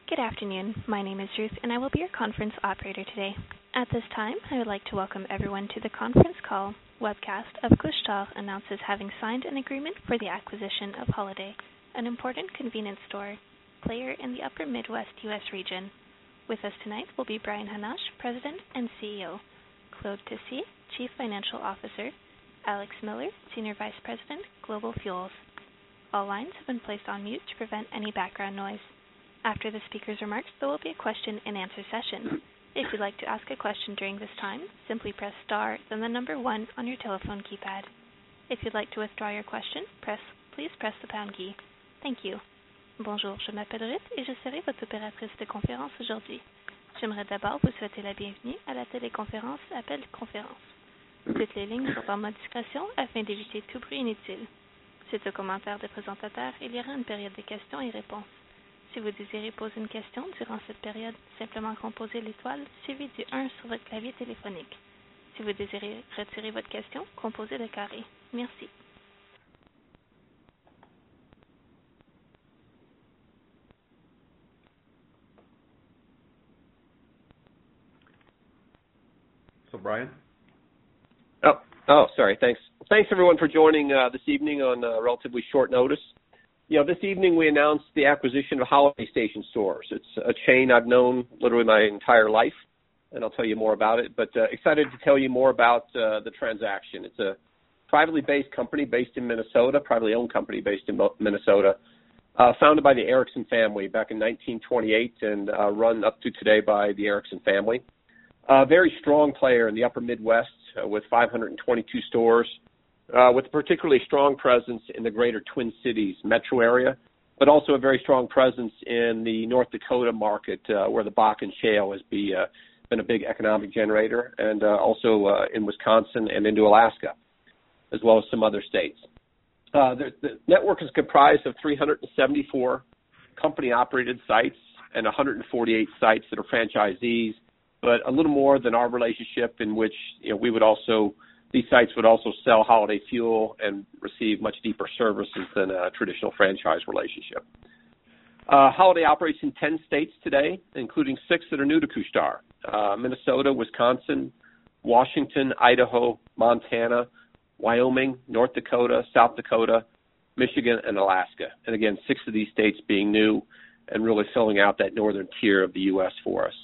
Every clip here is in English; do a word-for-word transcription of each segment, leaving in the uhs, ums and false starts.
Good afternoon. My name is Ruth, and I will be your conference operator today. At this time, I would like to welcome everyone to the conference call webcast of Couche-Tard announces having signed an agreement for the acquisition of Holiday, an important convenience store player in the upper Midwest U S region. With us tonight will be Brian Hannasch, President and C E O, Claude Tessier, Chief Financial Officer, Alex Miller, Senior Vice President, Global Fuels. All lines have been placed on mute to prevent any background noise. After the speaker's remarks, there will be a question and answer session. If you'd like to ask a question during this time, simply press star, then the number one on your telephone keypad. If you'd like to withdraw your question, press, please press the pound key. Thank you. Bonjour, je m'appelle Ruth et je serai votre opératrice de conférence aujourd'hui. J'aimerais d'abord vous souhaiter la bienvenue à la téléconférence Appel Conférence. Toutes les lignes sont en mode discrétion afin d'éviter tout bruit inutile. C'est au commentaire des présentateurs, il y aura une période de questions et réponses. Si vous désirez poser une question durant cette période, simplement composez l'étoile suivi du un sur votre clavier téléphonique. Si vous désirez retirer votre question, composez le carré. Merci. So, Brian? Oh, oh, sorry. Thanks. Thanks, everyone, for joining uh, this evening on uh, relatively short notice. You know, this evening we announced the acquisition of Holiday Station Stores. It's a chain I've known literally my entire life, and I'll tell you more about it. But uh, excited to tell you more about uh, the transaction. It's a privately based company based in Minnesota, privately owned company based in Minnesota, uh, founded by the Erickson family back in nineteen twenty-eight and uh, run up to today by the Erickson family. A very strong player in the upper Midwest uh, with five hundred twenty-two stores. Uh, with a particularly strong presence in the greater Twin Cities metro area, but also a very strong presence in the North Dakota market uh, where the Bakken Shale has be, uh, been a big economic generator, and uh, also uh, in Wisconsin and into Alaska, as well as some other states. Uh, the, the network is comprised of three hundred seventy-four company-operated sites and one hundred forty-eight sites that are franchisees, but a little more than our relationship in which, you know, we would also These sites would also sell Holiday fuel and receive much deeper services than a traditional franchise relationship. Uh, Holiday operates in ten states today, including six that are new to Couche-Tard: uh, Minnesota, Wisconsin, Washington, Idaho, Montana, Wyoming, North Dakota, South Dakota, Michigan, and Alaska. And again, six of these states being new and really filling out that northern tier of the U S for us.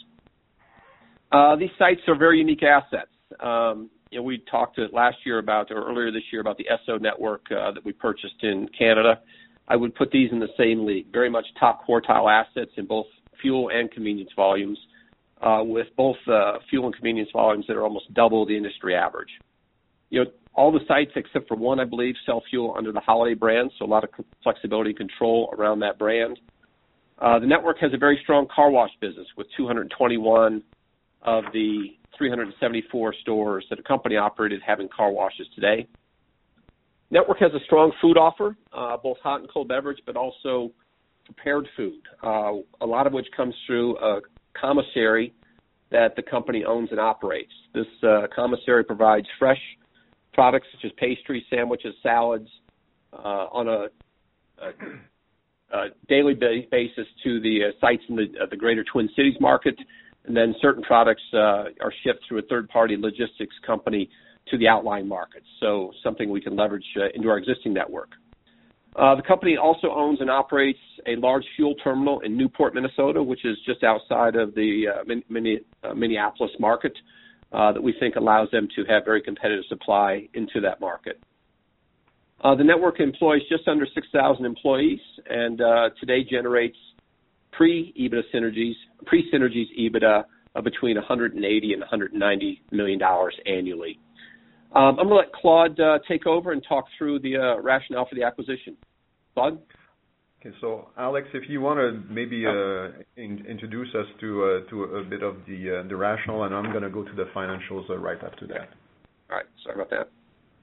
Uh, these sites are very unique assets. Um, You know, we talked last year about, or earlier this year, about the Esso network uh, that we purchased in Canada. I would put these in the same league, very much top quartile assets in both fuel and convenience volumes, uh, with both uh, fuel and convenience volumes that are almost double the industry average. You know, all the sites except for one, I believe, sell fuel under the Holiday brand, so a lot of flexibility and control around that brand. Uh, the network has a very strong car wash business with two hundred twenty-one of the three hundred seventy-four stores that a company operated having car washes today. Network has a strong food offer, uh, both hot and cold beverage, but also prepared food, uh, a lot of which comes through a commissary that the company owns and operates. This uh, commissary provides fresh products such as pastries, sandwiches, salads uh, on a, a, a daily ba- basis to the uh, sites in the, uh, the greater Twin Cities market. And then certain products uh, are shipped through a third-party logistics company to the outlying markets, so something we can leverage uh, into our existing network. Uh, the company also owns and operates a large fuel terminal in Newport, Minnesota, which is just outside of the uh, Min- Min- uh, Minneapolis market uh, that we think allows them to have very competitive supply into that market. Uh, the network employs just under six thousand employees and uh, today generates pre-EBITDA synergies, pre-synergies EBITDA of between one hundred eighty and one hundred ninety million dollars annually. Um, I'm going to let Claude uh, take over and talk through the uh, rationale for the acquisition. Claude? Okay, so Alex, if you want to maybe uh, in, introduce us to uh, to a bit of the uh, the rationale, and I'm going to go to the financials uh, right after that. All right, sorry about that.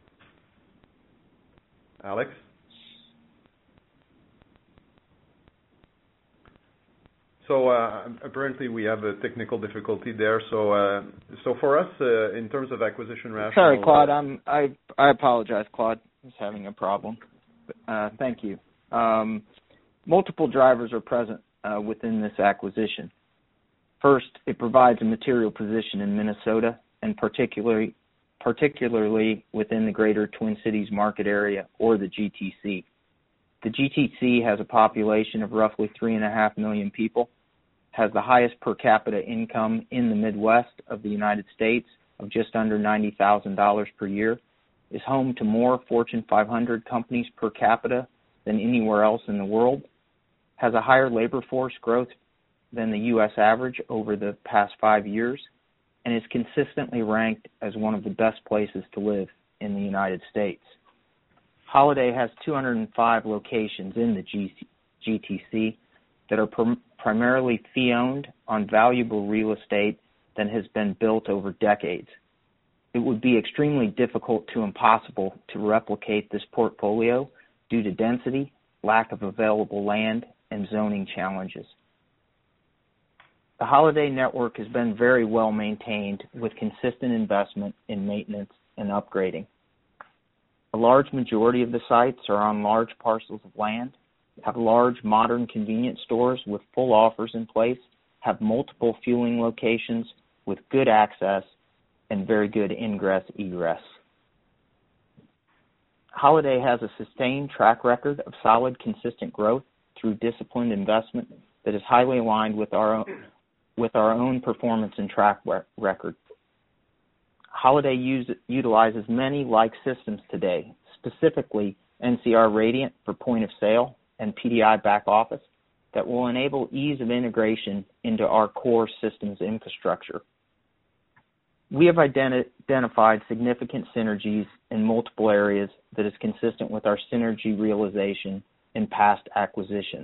Alex? So uh, apparently we have a technical difficulty there. So uh, so for us, uh, in terms of acquisition rationale... Sorry, Claude. I'm, I I apologize, Claude. I was having a problem. Uh, thank you. Um, multiple drivers are present uh, within this acquisition. First, it provides a material position in Minnesota, and particularly particularly within the greater Twin Cities market area, or the G T C. The G T C has a population of roughly three and a half million people, has the highest per capita income in the Midwest of the United States of just under ninety thousand dollars per year, is home to more Fortune five hundred companies per capita than anywhere else in the world, has a higher labor force growth than the U S average over the past five years, and is consistently ranked as one of the best places to live in the United States. Holiday has two hundred five locations in the G T C that are prim- primarily fee-owned on valuable real estate that has been built over decades. It would be extremely difficult to impossible to replicate this portfolio due to density, lack of available land, and zoning challenges. The Holiday network has been very well maintained with consistent investment in maintenance and upgrading. A large majority of the sites are on large parcels of land, have large modern convenience stores with full offers in place, have multiple fueling locations with good access, and very good ingress-egress. Holiday has a sustained track record of solid, consistent growth through disciplined investment that is highly aligned with our own, with our own performance and track record. Holiday use, utilizes many like systems today, specifically N C R Radiant for point of sale and P D I back office, that will enable ease of integration into our core systems infrastructure. We have identi- identified significant synergies in multiple areas that is consistent with our synergy realization in past acquisitions.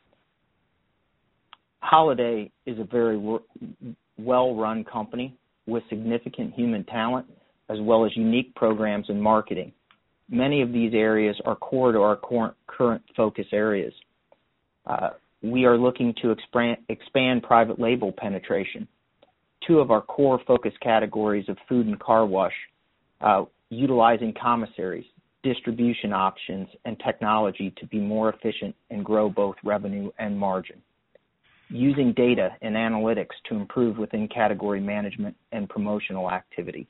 Holiday is a very w- well-run company with significant human talent as well as unique programs in marketing. Many of these areas are core to our cor- current focus areas. Uh, we are looking to expand, expand private label penetration. Two of our core focus categories of food and car wash, uh, utilizing commissaries, distribution options, and technology to be more efficient and grow both revenue and margin. Using data and analytics to improve within category management and promotional activity.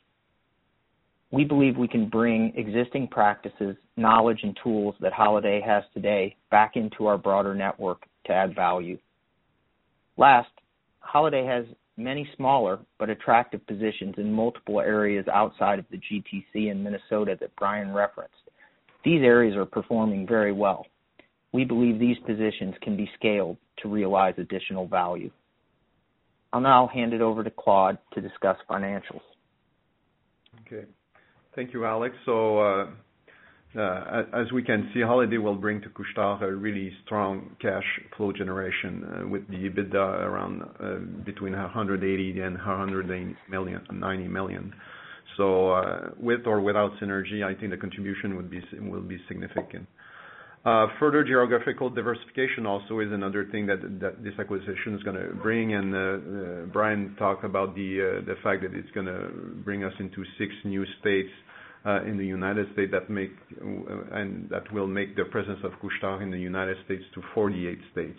We believe we can bring existing practices, knowledge, and tools that Holiday has today back into our broader network to add value. Last, Holiday has many smaller but attractive positions in multiple areas outside of the G T C in Minnesota that Brian referenced. These areas are performing very well. We believe these positions can be scaled to realize additional value. I'll now hand it over to Claude to discuss financials. Okay. Thank you, Alex. So, uh, uh, as we can see, Holiday will bring to Couche-Tard a really strong cash flow generation uh, with the EBITDA around uh, between one hundred eighty and one hundred ninety million. So, uh, with or without synergy, I think the contribution would be will be significant. Uh, further geographical diversification also is another thing that, that this acquisition is going to bring, and uh, uh, Brian talked about the uh, the fact that it's going to bring us into six new states uh, in the United States that make uh, and that will make the presence of Couche-Tard in the United States to forty-eight states.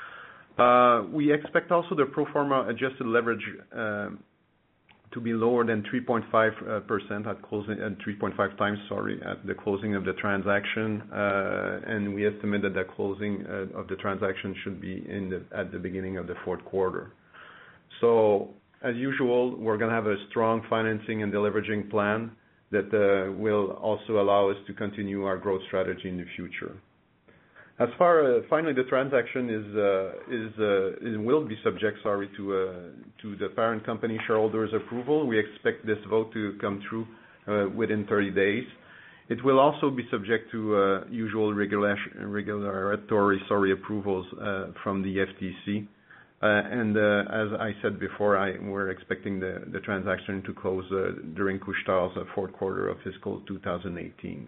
Uh, we expect also the pro forma adjusted leverage uh, to be lower than three point five percent at closing, and three point five times, sorry, at the closing of the transaction, uh, and we estimate that the closing uh, of the transaction should be in the, at the beginning of the fourth quarter. So, as usual, we're going to have a strong financing and deleveraging plan that uh, will also allow us to continue our growth strategy in the future. As far as uh, finally the transaction is uh, is uh, it will be subject, sorry, to uh, to the parent company shareholders' approval. We expect this vote to come through uh, within thirty days. It will also be subject to uh, usual regulation, regulatory sorry approvals uh, from the F T C. Uh, and uh, as I said before, I, we're expecting the, the transaction to close uh, during Couche-Tard's uh, fourth quarter of fiscal two thousand eighteen.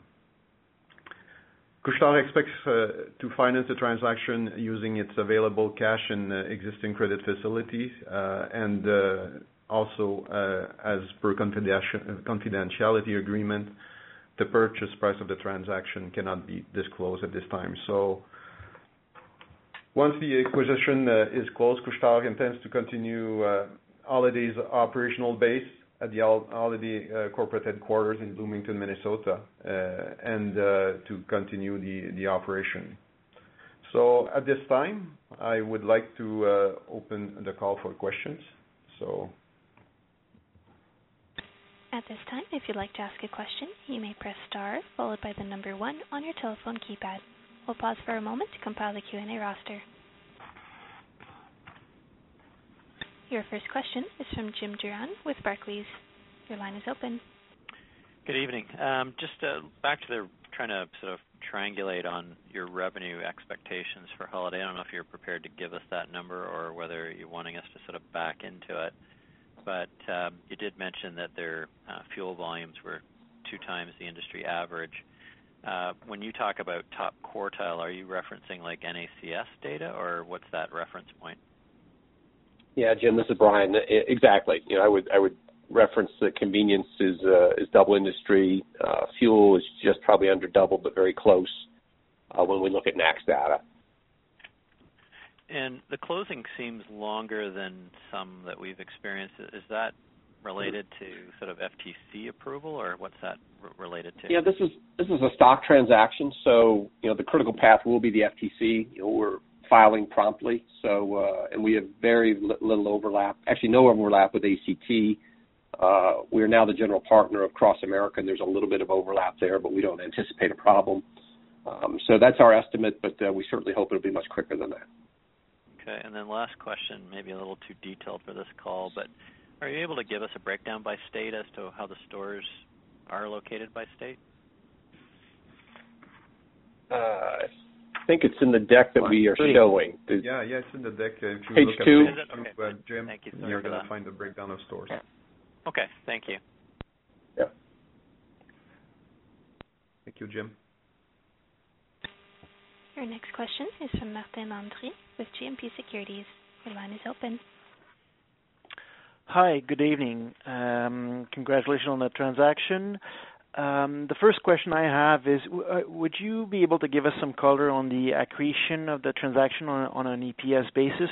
Couche-Tard expects uh, to finance the transaction using its available cash and uh, existing credit facilities, uh, and uh, also, uh, as per confidentiality agreement, the purchase price of the transaction cannot be disclosed at this time. So once the acquisition uh, is closed, Couche-Tard intends to continue uh, Holiday's operational base at the Holiday uh, corporate headquarters in Bloomington, Minnesota, uh, and uh, to continue the, the operation. So at this time, I would like to uh, open the call for questions. So. At this time, if you'd like to ask a question, you may press star followed by the number one on your telephone keypad. We'll pause for a moment to compile the Q and A roster. Your first question is from Jim Duran with Barclays. Your line is open. Good evening. Um, just uh, back to the trying to sort of triangulate on your revenue expectations for Holiday. I don't know if you're prepared to give us that number or whether you're wanting us to sort of back into it. But um, you did mention that their uh, fuel volumes were two times the industry average. Uh, when you talk about top quartile, are you referencing like N A C S data, or what's that reference point? Yeah, Jim, this is Brian. Exactly. You know, I would I would reference that convenience is uh, is double industry. Uh, fuel is just probably under double, but very close uh, when we look at N A C S data. And the closing seems longer than some that we've experienced. Is that related to sort of F T C approval, or what's that r- related to? Yeah, this is this is a stock transaction, so you know the critical path will be the F T C. You know, we're filing promptly, so uh, and we have very li- little overlap. Actually, no overlap with A C T. Uh, we are now the general partner of Cross America, and there's a little bit of overlap there, but we don't anticipate a problem. Um, so that's our estimate, but uh, we certainly hope it'll be much quicker than that. Okay, and then last question, maybe a little too detailed for this call, but are you able to give us a breakdown by state as to how the stores are located by state? Uh, I think it's in the deck that we are showing. Yeah, yeah, it's in the deck. If you Page look two. At page okay. two uh, Jim, Thank you. you're going to find the breakdown of stores. Okay, thank you. Yeah. Thank you, Jim. Your next question is from Martin Landry with G M P Securities. Your line is open. Hi, good evening. Um, congratulations on the transaction. Um, the first question I have is, w- uh, would you be able to give us some color on the accretion of the transaction on, on an E P S basis?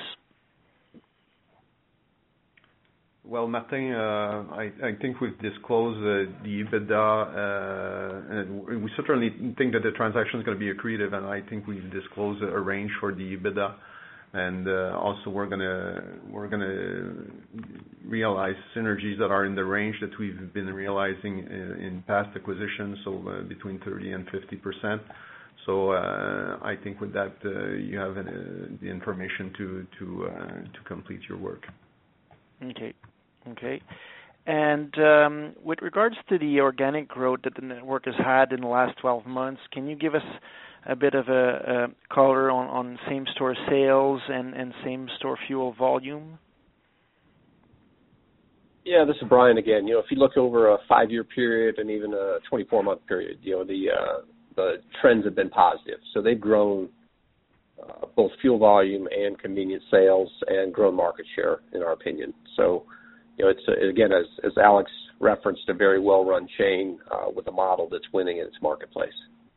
Well, Martin, uh, I, I think we've disclosed uh, the EBITDA, uh, and we certainly think that the transaction is going to be accretive, and I think we've disclosed a range for the EBITDA, and uh, also we're going to we're going to realize synergies that are in the range that we've been realizing in, in past acquisitions, so uh, between thirty and fifty percent. So uh, I think with that uh, you have uh, the information to to uh, to complete your work. Okay. Okay. And um, with regards to the organic growth that the network has had in the last twelve months, can you give us a bit of a, a color on, on same-store sales and, and same-store fuel volume? Yeah, this is Brian again. You know, if you look over a five-year period and even a twenty-four month period, you know, the uh, the trends have been positive. So they've grown uh, both fuel volume and convenience sales and grown market share, in our opinion. So, you know, it's, uh, again, as, as Alex referenced, a very well-run chain uh, with a model that's winning in its marketplace.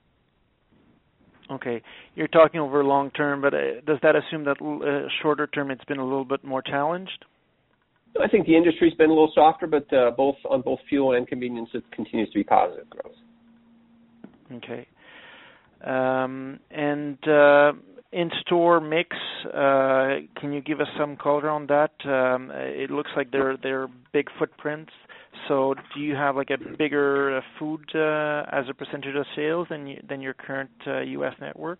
Okay. You're talking over long term, but uh, does that assume that uh, shorter term it's been a little bit more challenged? I think the industry's been a little softer, but uh, both on both fuel and convenience, it continues to be positive growth. Okay. Um, and uh, in-store mix, uh, can you give us some color on that? Um, it looks like they're they're big footprints. So do you have like a bigger uh, food uh, as a percentage of sales than you, than your current uh, U S network?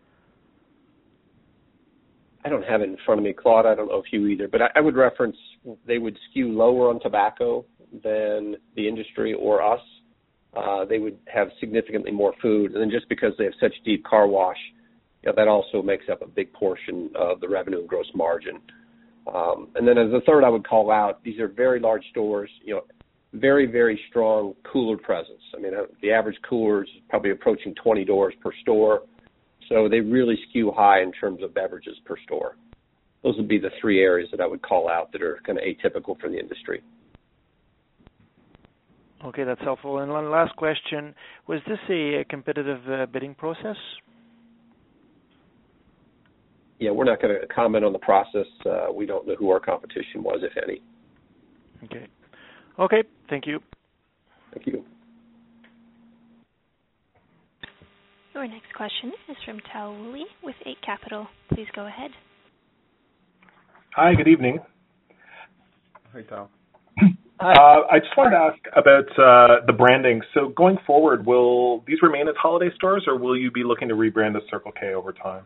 I don't have it in front of me, Claude. I don't know if you either, but I, I would reference they would skew lower on tobacco than the industry or us. Uh, they would have significantly more food, and then just because they have such deep car wash, you know, that also makes up a big portion of the revenue and gross margin. Um, and then as a third, I would call out, these are very large stores, you know, very, very strong cooler presence. I mean, the average cooler is probably approaching twenty doors per store, so they really skew high in terms of beverages per store. Those would be the three areas that I would call out that are kind of atypical for the industry. Okay, that's helpful. And one last question, was this a, a competitive uh, bidding process? yeah, we're not going to comment on the process. Uh, we don't know who our competition was, if any. Okay. Okay. Thank you. Thank you. Your next question is from Tal Woolley with Eight Capital. Please go ahead. Hi, good evening. Hi, Tal. Uh, I just wanted to ask about uh, the branding. So going forward, will these remain as Holiday stores, or will you be looking to rebrand as Circle K over time?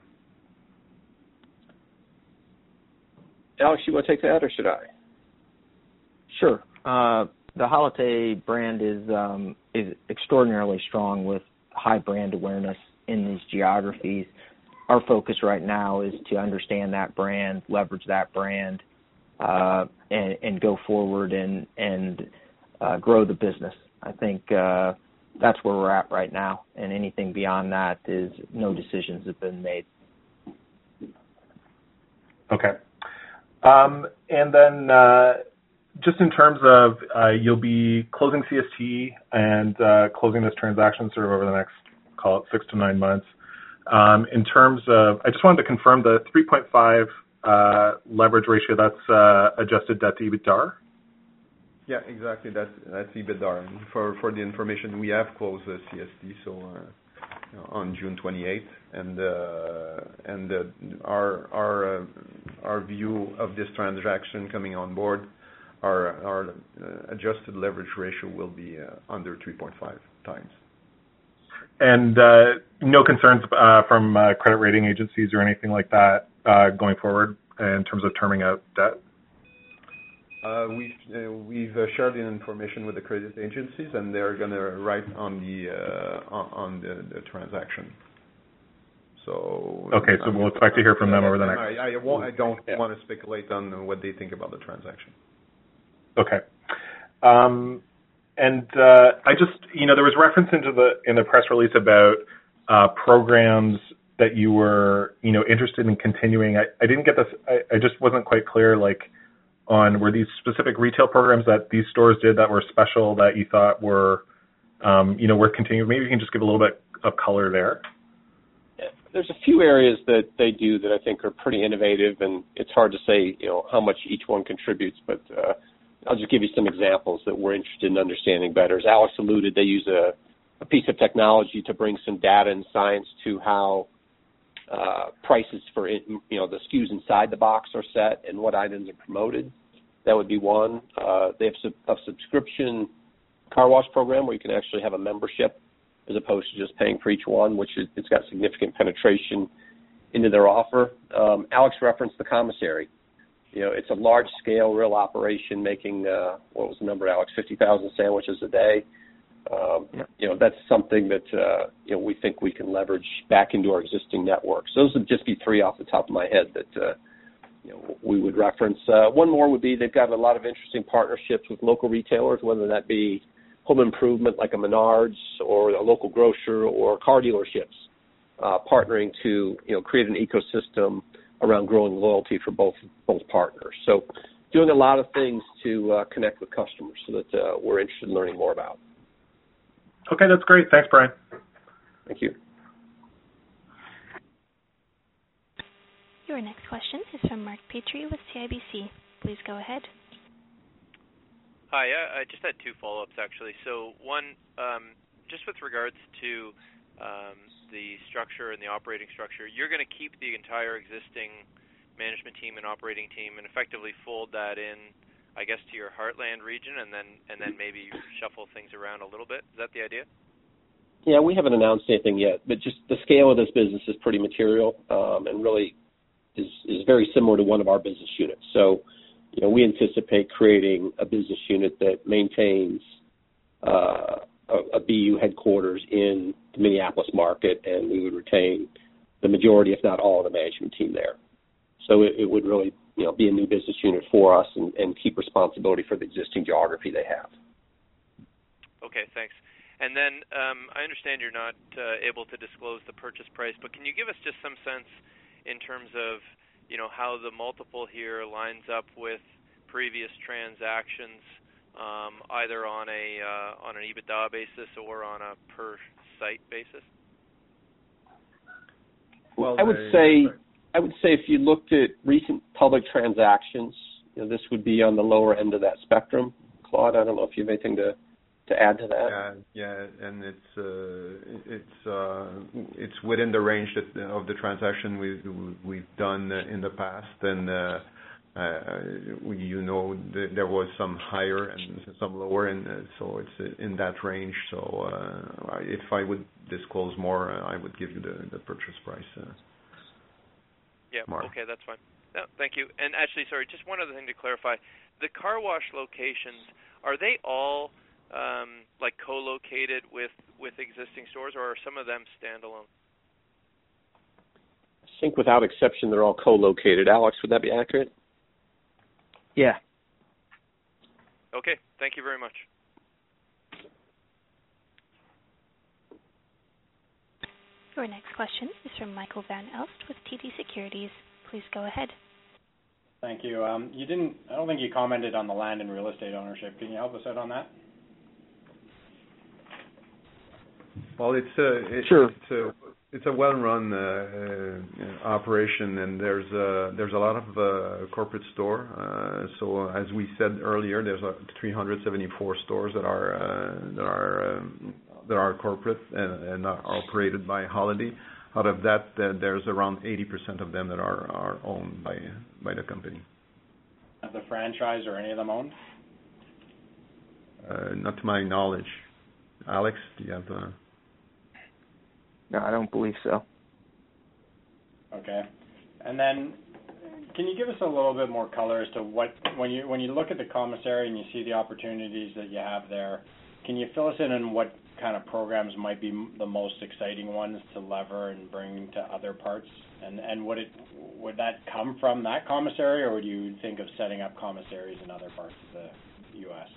Alex, you want to take that, or should I? Sure. Uh, the Holiday brand is um, is extraordinarily strong with high brand awareness in these geographies. Our focus right now is to understand that brand, leverage that brand, uh, and, and go forward and and uh, grow the business. I think uh, that's where we're at right now, and anything beyond that is no decisions have been made. Okay. Um, and then uh, just in terms of uh, you'll be closing C S T and uh, closing this transaction sort of over the next, call it six to nine months. Um, in terms of, I just wanted to confirm the three point five uh, leverage ratio, that's uh, adjusted debt to EBITDA? Yeah, exactly. That's that's EBITDA. And for for the information, we have closed the C S T, so uh, on June twenty-eighth, and uh, and uh, our our uh, our view of this transaction coming on board, our our uh, adjusted leverage ratio will be uh, under three point five times. And uh, no concerns uh, from uh, credit rating agencies or anything like that uh, going forward in terms of terming out debt? Uh, we've uh, we've uh, shared the information with the credit agencies, and they're going to write on the uh, on, on the, the transaction. So okay, so we'll expect to hear from them over the next. I, I, won't, I don't yeah. want to speculate on what they think about the transaction. Okay. Um, And uh, I just, you know, there was reference into the in the press release about uh, programs that you were, you know, interested in continuing. I, I didn't get this. I, I just wasn't quite clear, like, on were these specific retail programs that these stores did that were special that you thought were, um, you know, worth continuing. Maybe you can just give a little bit of color there. There's a few areas that they do that I think are pretty innovative, and it's hard to say, you know, how much each one contributes, but. Uh, I'll just give you some examples that we're interested in understanding better. As Alex alluded, they use a, a piece of technology to bring some data and science to how uh, prices for, it, you know, the S K Us inside the box are set and what items are promoted. That would be one. Uh, they have sub, a subscription car wash program where you can actually have a membership as opposed to just paying for each one, which is, it's got significant penetration into their offer. Um, Alex referenced the commissary. You know, it's a large-scale, real operation making, uh, what was the number, Alex, fifty thousand sandwiches a day. Um, yeah. You know, that's something that, uh, you know, we think we can leverage back into our existing networks. Those would just be three off the top of my head that, uh, you know, we would reference. Uh, one more would be they've got a lot of interesting partnerships with local retailers, whether that be home improvement like a Menards or a local grocer or car dealerships, uh, partnering to, you know, create an ecosystem around growing loyalty for both both partners. So doing a lot of things to uh, connect with customers so that uh, we're interested in learning more about. Okay, that's great. Thanks, Brian. Thank you. Your next question is from Mark Petrie with C I B C. Please go ahead. Hi, I just had two follow-ups, actually. So one, um, just with regards to um, the structure and the operating structure, you're going to keep the entire existing management team and operating team and effectively fold that in, I guess, to your Heartland region, and then and then maybe shuffle things around a little bit. Is that the idea? Yeah, we haven't announced anything yet, but just the scale of this business is pretty material um, and really is, is very similar to one of our business units. So, you know, we anticipate creating a business unit that maintains uh, a, a B U headquarters in the Minneapolis market, and we would retain the majority, if not all, of the management team there. So it, it would really, you know, be a new business unit for us and, and keep responsibility for the existing geography they have. Okay, thanks. And then um, I understand you're not uh, able to disclose the purchase price, but can you give us just some sense in terms of, you know, how the multiple here lines up with previous transactions, um, either on a uh, on an EBITDA basis or on a per site basis? Well, I would say, I would say if you looked at recent public transactions, you know, this would be on the lower end of that spectrum. Claude, I don't know if you have anything to, to add to that. Yeah, yeah, and it's uh, it's uh, it's within the range that of the transaction we we've done in the past, and uh, uh, we, you know, th- there was some higher and some lower, and uh, so it's in that range. So uh, if I would disclose more, uh, I would give you the, the purchase price. Uh, yeah. Mark. Okay, that's fine. No, thank you. And actually, sorry, just one other thing to clarify: the car wash locations, are they all um, like co-located with with existing stores, or are some of them standalone? I think without exception, they're all co-located. Alex, would that be accurate? Yeah. Okay, thank you very much. Your next question is from Michael Van Elst with T D Securities. Please go ahead. Thank you. Um, you didn't. I don't think you commented on the land and real estate ownership. Can you help us out on that? Well, it's a it, Sure. it's a it's a well-run uh, uh, operation, and there's a, there's a lot of uh, corporate store. Uh, so as we said earlier, there's a three hundred seventy-four stores that are uh, that are um, that are corporate and, and are operated by Holiday. Out of that, uh, there's around eighty percent of them that are, are owned by by the company. Have the franchise or any of them owned? Uh, not to my knowledge. Alex, do you have? Uh, No, I don't believe so. Okay. And then, can you give us a little bit more color as to what, when you when you look at the commissary and you see the opportunities that you have there, can you fill us in on what kind of programs might be the most exciting ones to lever and bring to other parts? And and would it would that come from that commissary, or would you think of setting up commissaries in other parts of the U S?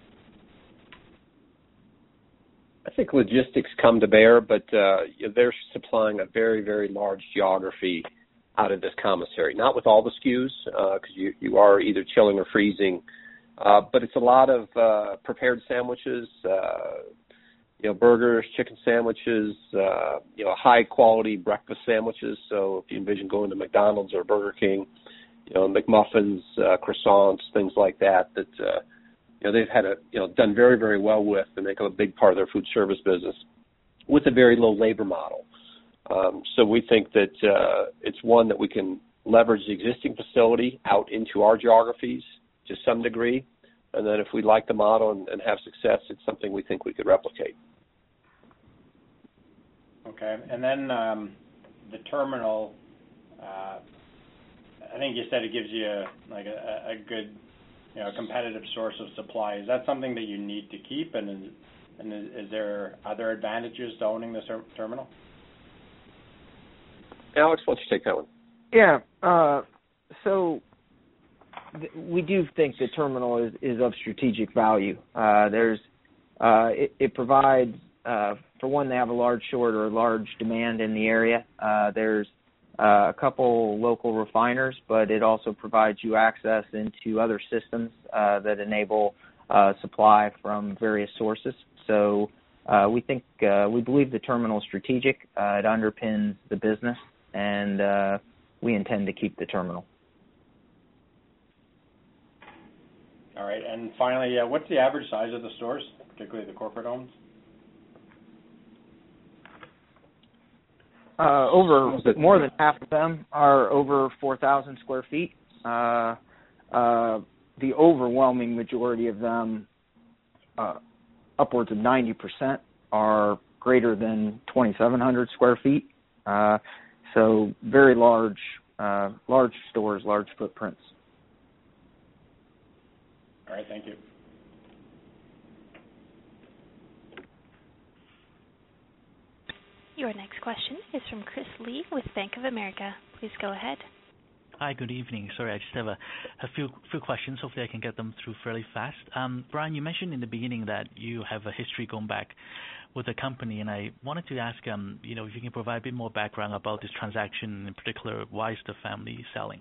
I think logistics come to bear, but uh, they're supplying a very, very large geography out of this commissary. Not with all the S K Us, because uh, you, you are either chilling or freezing, uh, but it's a lot of uh, prepared sandwiches, uh, you know, burgers, chicken sandwiches, uh, you know, high-quality breakfast sandwiches. So if you envision going to McDonald's or Burger King, you know, McMuffins, uh, croissants, things like that, that uh, you know, they've had a, you know, done very, very well with and make a big part of their food service business with a very low labor model. Um, so we think that uh, it's one that we can leverage the existing facility out into our geographies to some degree. And then if we like the model and, and have success, it's something we think we could replicate. Okay. And then um, the terminal, uh, I think you said it gives you a, like a, a good, you know, a competitive source of supply. Is that something that you need to keep, and is, and is, is there other advantages to owning this ter- terminal? Alex, why don't you take that one? Yeah. Uh, so th- we do think the terminal is, is of strategic value. Uh, there's uh, it, it provides, uh, for one, they have a large short or a large demand in the area. Uh, there's Uh, a couple local refiners, but it also provides you access into other systems uh, that enable uh, supply from various sources. So uh, we think, uh, we believe the terminal is strategic. Uh, it underpins the business, and uh, we intend to keep the terminal. All right. And finally, uh, what's the average size of the stores, particularly the corporate owned? Uh, over more than half of them are over four thousand square feet. Uh, uh, the overwhelming majority of them, uh, upwards of ninety percent, are greater than twenty-seven hundred square feet. Uh, so very large, uh, large stores, large footprints. All right, thank you. Your next question is from Chris Lee with Bank of America. Please go ahead. Hi, good evening. Sorry, I just have a, a few few questions. Hopefully I can get them through fairly fast. Um, Brian, you mentioned in the beginning that you have a history going back with the company, and I wanted to ask, um, you know, if you can provide a bit more background about this transaction, in particular, why is the family selling?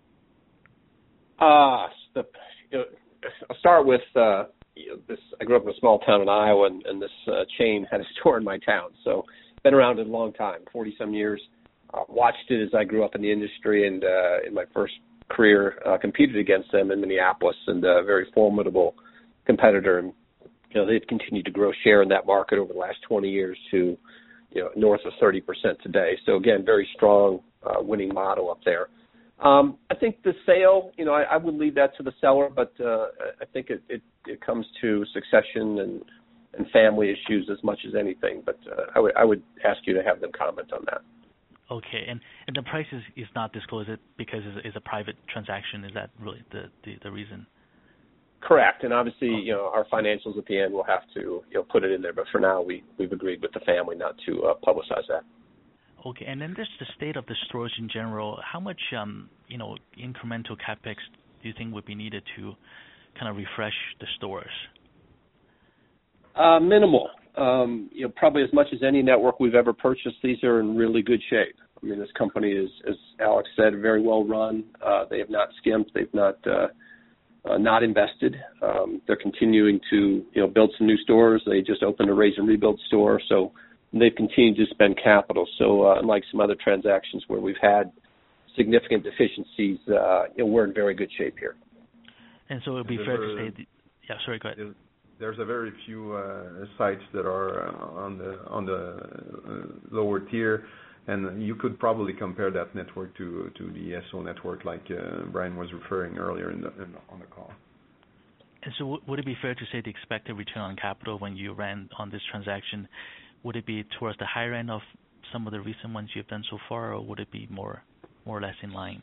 Uh, the, you know, I'll start with uh, you know, this. I grew up in a small town in Iowa, and, and this uh, chain had a store in my town, so been around a long time, forty-some years. uh, watched it as I grew up in the industry, and uh, in my first career uh, competed against them in Minneapolis, and a very formidable competitor. And you know, they've continued to grow share in that market over the last twenty years to, you know, north of thirty percent today. So again, very strong uh, winning model up there. Um, I think the sale, you know, I, I would leave that to the seller, but uh, I think it, it, it comes to succession and, and family issues as much as anything. But uh, I would I would ask you to have them comment on that. Okay, and, and the price is, is not disclosed because it's, it's a private transaction. Is that really the, the, the reason? Correct, and obviously, you know, our financials at the end will have to, you know, put it in there. But for now, we we've agreed with the family not to uh, publicize that. Okay, and then just the state of the stores in general. How much, um, you know, incremental capex do you think would be needed to kind of refresh the stores? Uh, minimal. Um, you know, probably as much as any network we've ever purchased. These are in really good shape. I mean, this company is, as Alex said, very well run. Uh, they have not skimped. They've not uh, uh, not invested. Um, they're continuing to, you know, build some new stores. They just opened a raise and rebuild store, so they've continued to spend capital. So uh, unlike some other transactions where we've had significant deficiencies, uh, you know, we're in very good shape here. And so it would be fair to say, the, yeah, sorry, go ahead. There's a very few uh, sites that are uh, on the on the uh, lower tier, and you could probably compare that network to to the S O network, like uh, Brian was referring earlier in the, in the on the call. And so, w- would it be fair to say the expected return on capital when you ran on this transaction, would it be towards the higher end of some of the recent ones you've done so far, or would it be more more or less in line?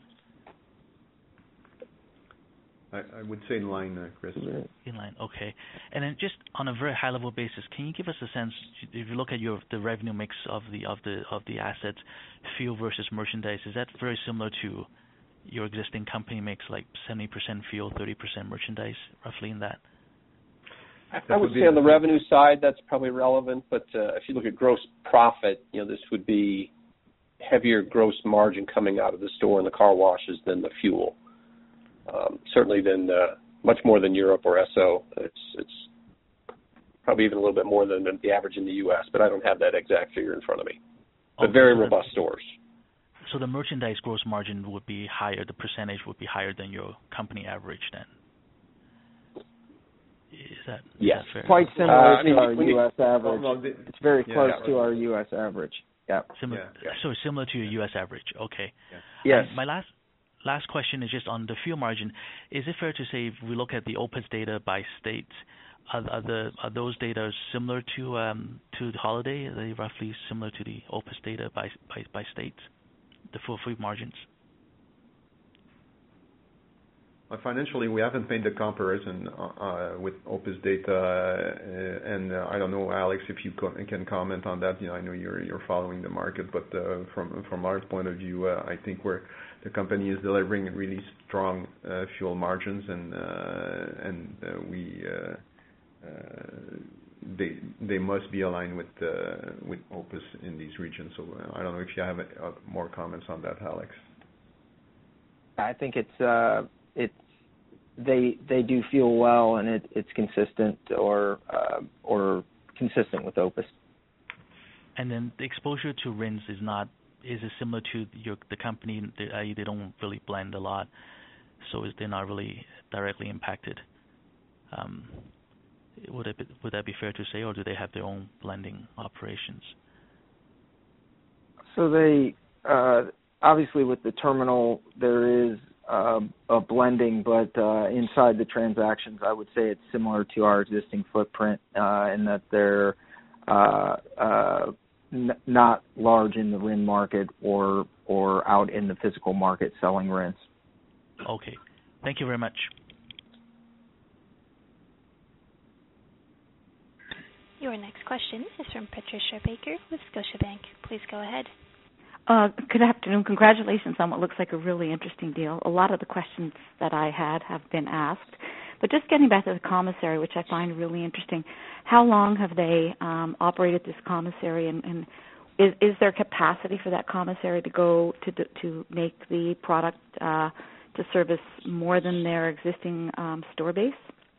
I, I would say in line, uh, Chris. In line, okay. And then just on a very high-level basis, can you give us a sense? If you look at your the revenue mix of the of the of the assets, fuel versus merchandise, is that very similar to your existing company mix, like seventy percent fuel, thirty percent merchandise, roughly in that? I would say on the revenue side, that's probably relevant. But uh, if you look at gross profit, you know, this would be heavier gross margin coming out of the store and the car washes than the fuel. Um, certainly than uh, much more than Europe or S O. It's it's probably even a little bit more than the average in the U S, but I don't have that exact figure in front of me. But okay, very so robust the, stores. So the merchandise gross margin would be higher, the percentage would be higher than your company average then? Is that, is yes. that fair? Quite similar uh, to our you, U S average. Well, the, it's very yeah, close yeah, to right. our U S average. Yeah. Similar, yeah, yeah. So similar to your U S average. Okay. Yeah. Yes. And my last last question is just on the fuel margin. Is it fair to say if we look at the O P I S data by states, are, are, the, are those data similar to um, to the Holiday? Are they roughly similar to the O P I S data by by, by states, the fuel fuel margins? Uh, financially, we haven't made the comparison uh, with O P I S data, uh, and uh, I don't know, Alex, if you co- can comment on that. You know, I know you're you're following the market, but uh, from from our point of view, uh, I think we're the company is delivering really strong uh, fuel margins, and uh, and uh, we uh, uh, they they must be aligned with uh, with O P I S in these regions. So uh, I don't know if you have uh, more comments on that, Alex. I think it's uh, it's they they do fuel well, and it, it's consistent or uh, or consistent with O P I S. And then the exposure to R I Ns is not. Is it similar to your, the company? They, they don't really blend a lot, so they're not really directly impacted. Um, would it be, would that be fair to say, or do they have their own blending operations? So they uh, obviously with the terminal there is uh, a blending, but uh, inside the transactions, I would say it's similar to our existing footprint uh, in that they're uh, uh, N- not large in the R I N market or or out in the physical market selling R I Ns. Okay. Thank you very much. Your next question is from Patricia Baker with Scotiabank. Please go ahead. Uh, good afternoon. Congratulations on what looks like a really interesting deal. A lot of the questions that I had have been asked. But just getting back to the commissary, which I find really interesting, how long have they um, operated this commissary, and, and is, is there capacity for that commissary to go to to make the product uh, to service more than their existing um, store base?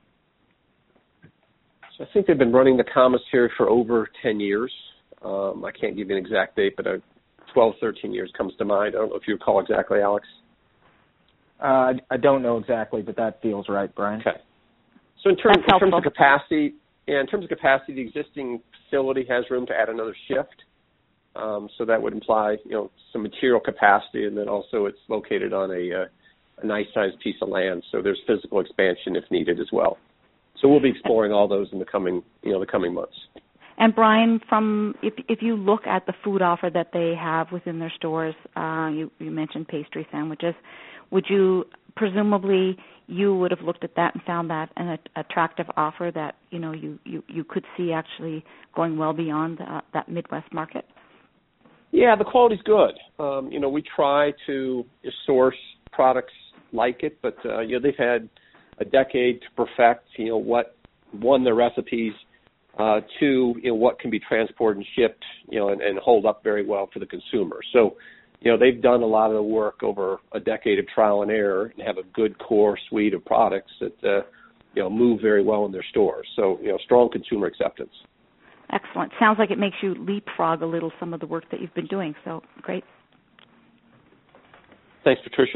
So I think they've been running the commissary for over ten years. Um, I can't give you an exact date, but I twelve, thirteen years comes to mind. I don't know if you recall exactly, Alex. Uh, I don't know exactly, but that feels right, Brian. Okay. So in terms, in terms of capacity, yeah, in terms of capacity, the existing facility has room to add another shift. Um, so that would imply, you know, some material capacity, and then also it's located on a, uh, a nice-sized piece of land. So there's physical expansion if needed as well. So we'll be exploring all those in the coming, you know, the coming months. And Brian, from if if you look at the food offer that they have within their stores, uh, you you mentioned pastry sandwiches. Would you presumably you would have looked at that and found that an attractive offer that you know you, you, you could see actually going well beyond uh, that Midwest market? Yeah, the quality's good. Um, you know, we try to source products like it, but uh, you know they've had a decade to perfect. You know what one their recipes. Uh, two, you know, what can be transported and shipped, you know, and, and hold up very well for the consumer. So, you know, they've done a lot of the work over a decade of trial and error and have a good core suite of products that, uh, you know, move very well in their stores. So, you know, strong consumer acceptance. Excellent. Sounds like it makes you leapfrog a little some of the work that you've been doing. So, great. Thanks, Patricia.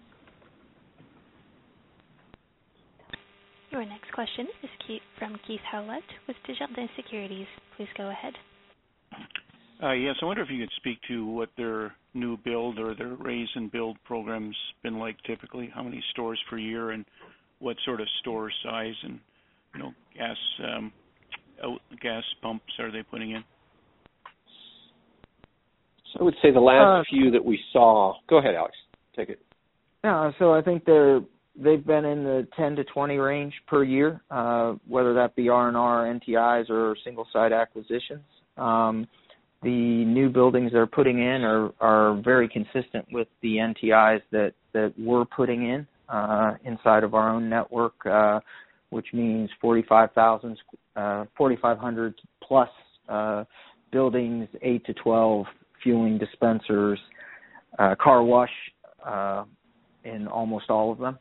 Your next question is Keith, from Keith Howlett with Desjardins Securities. Please go ahead. Uh, yes, I wonder if you could speak to what their new build or their raise and build program's been like typically, how many stores per year, and what sort of store size and, you know, gas um, out, gas pumps are they putting in? So I would say the last uh, few that we saw. Go ahead, Alex. Take it. Yeah, so I think they're they've been in the ten to twenty range per year, uh, whether that be R and R, N T Is, or single site acquisitions. Um, the new buildings they're putting in are, are very consistent with the N T Is that, that we're putting in uh, inside of our own network, uh, which means forty-five thousand, uh, forty-five hundred plus uh, buildings, eight to twelve fueling dispensers, uh, car wash uh, in almost all of them.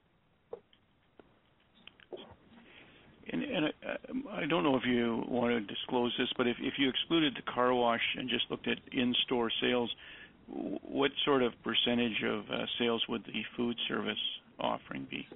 And, and I, I don't know if you want to disclose this, but if, if you excluded the car wash and just looked at in-store sales, what sort of percentage of uh, sales would the food service offering be?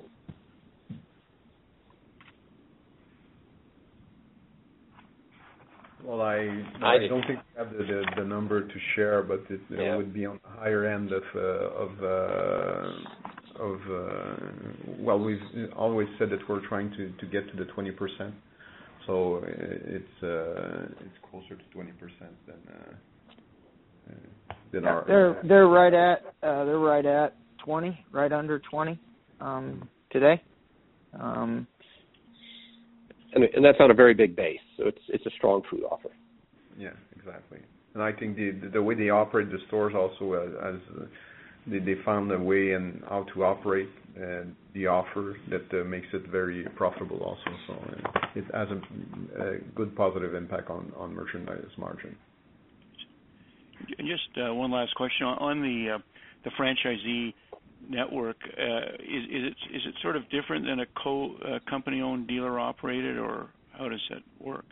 Well, I I don't think we have the, the, the number to share, but it, it yeah. would be on the higher end of uh, of uh, of uh, well, we've always said that we're trying to, to get to the twenty percent, so it's uh, it's closer to twenty percent than uh, than yeah, our. They're they're right at uh, they're right at twenty, right under twenty um, today. Um, And, and that's on a very big base, so it's it's a strong food offer. Yeah, exactly. And I think the the way they operate the stores also, uh, as uh, they they found a way and how to operate uh, the offer that uh, makes it very profitable also. So uh, it has a, a good positive impact on, on merchandise margin. And just uh, one last question on, on the uh, the franchisee network. Uh, is, is it is it sort of different than a co uh, company owned dealer operated, or how does that work?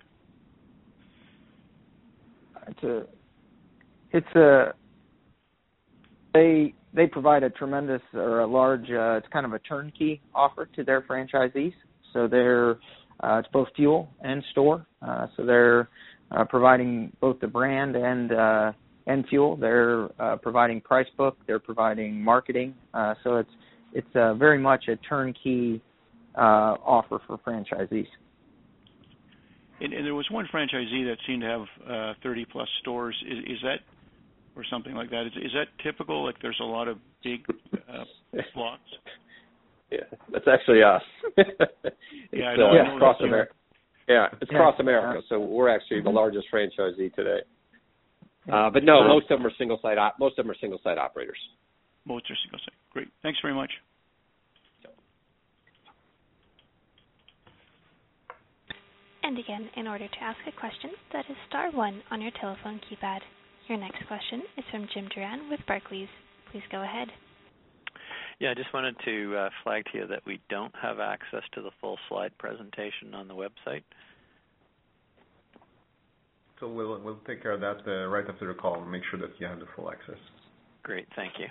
It's a it's a they they provide a tremendous or a large uh, it's kind of a turnkey offer to their franchisees. So they're uh, it's both fuel and store. Uh, so they're uh, providing both the brand and uh, and fuel. They're uh, providing price book. They're providing marketing. Uh, so it's it's uh, very much a turnkey uh, offer for franchisees. And, and there was one franchisee that seemed to have uh, thirty plus stores. Is, is that, or something like that? Is, is that typical? Like there's a lot of big uh, lots. Yeah, that's actually us. yeah, I know. Uh, I know across that, America. Yeah, it's yeah. across America. So we're actually the largest franchisee today. Uh, but no, most of them are single site. Op- most of them are single site operators. Most are single site. Great. Thanks very much. And again, in order to ask a question, that is star one on your telephone keypad. Your next question is from Jim Duran with Barclays. Please go ahead. Yeah, I just wanted to uh, flag to you that we don't have access to the full slide presentation on the website. So we'll we'll take care of that uh, right after the call and make sure that you have the full access. Great, thank you.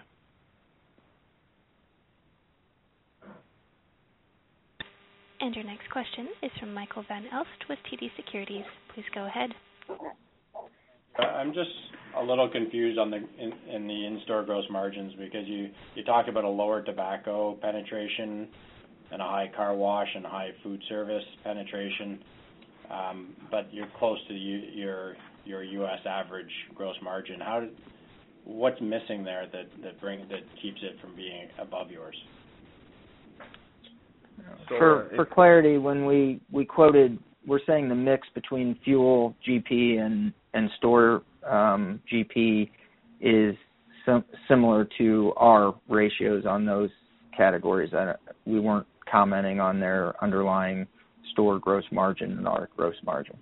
And your next question is from Michael Van Elst with T D Securities. Please go ahead. I'm just a little confused on the in, in the in-store gross margins because you, you talk about a lower tobacco penetration and a high car wash and high food service penetration, um, but you're close to you, your your U S average gross margin. How did, what's missing there that that bring that keeps it from being above yours? So, for uh, for clarity, when we, we quoted, we're saying the mix between fuel G P and and store um, G P is sim- similar to our ratios on those categories. I, we weren't commenting on their underlying store gross margin and our gross margin.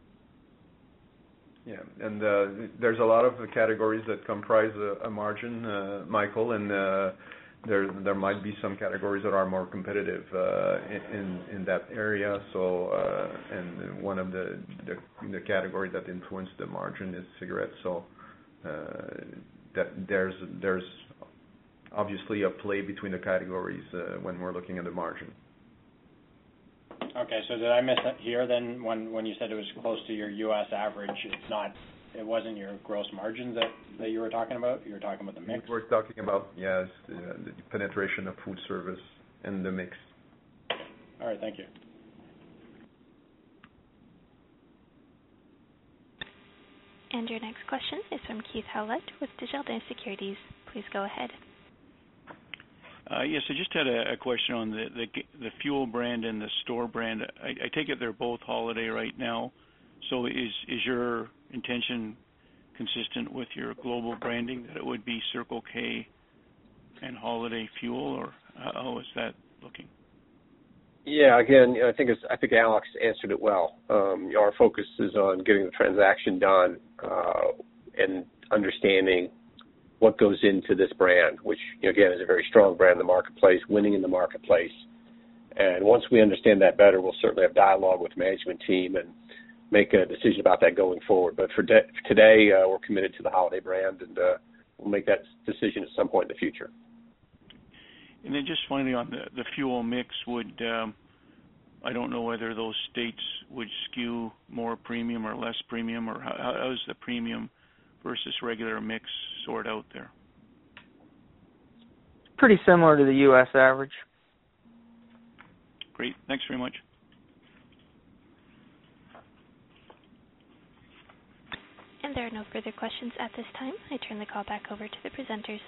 Yeah, and uh, there's a lot of categories that comprise a, a margin, uh, Michael, and uh, there there might be some categories that are more competitive uh, in in that area. So, uh, and one of the, the the categories that influence the margin is cigarettes. So, uh, that there's there's obviously a play between the categories uh, when we're looking at the margin. Okay, so did I miss that here then when, when you said it was close to your U S average? It's not, it wasn't your gross margins that, that you were talking about? You were talking about the mix? We're talking about, yes, uh, the penetration of food service and the mix. All right, thank you. And your next question is from Keith Howlett with Desjardins Securities. Please go ahead. Uh, yes, I just had a, a question on the, the the fuel brand and the store brand. I, I take it they're both Holiday right now. So is is your intention consistent with your global branding that it would be Circle K and Holiday Fuel, or how is that looking? Yeah, again, I think it's, I think Alex answered it well. Um, our focus is on getting the transaction done uh, and understanding what goes into this brand, which, you know, again, is a very strong brand in the marketplace, winning in the marketplace. And once we understand that better, we'll certainly have dialogue with the management team and make a decision about that going forward. But for, de- for today, uh, we're committed to the Holiday brand, and uh, we'll make that decision at some point in the future. And then just finally on the, the fuel mix, would um, I don't know whether those states would skew more premium or less premium, or how, how is the premium versus regular mix sort out there? Pretty similar to the U S average. Great. Thanks very much. And there are no further questions at this time. I turn the call back over to the presenters.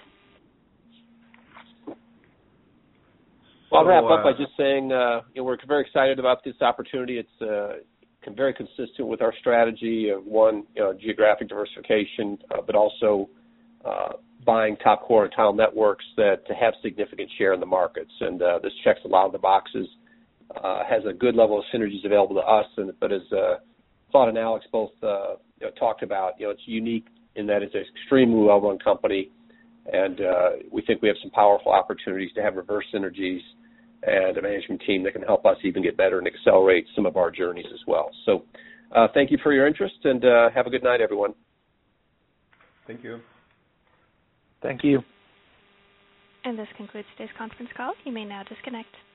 Well, I'll wrap So, up by uh, just saying uh, you know, we're very excited about this opportunity. It's uh, very consistent with our strategy of, one, you know, geographic diversification, uh, but also uh, buying top quartile networks that to have significant share in the markets. And uh, this checks a lot of the boxes, uh, has a good level of synergies available to us. And but as uh, Claude and Alex both uh, you know, talked about, you know, it's unique in that it's an extremely well-run company, and uh, we think we have some powerful opportunities to have reverse synergies and a management team that can help us even get better and accelerate some of our journeys as well. So uh, thank you for your interest, and uh, have a good night, everyone. Thank you. Thank you. And this concludes today's conference call. You may now disconnect.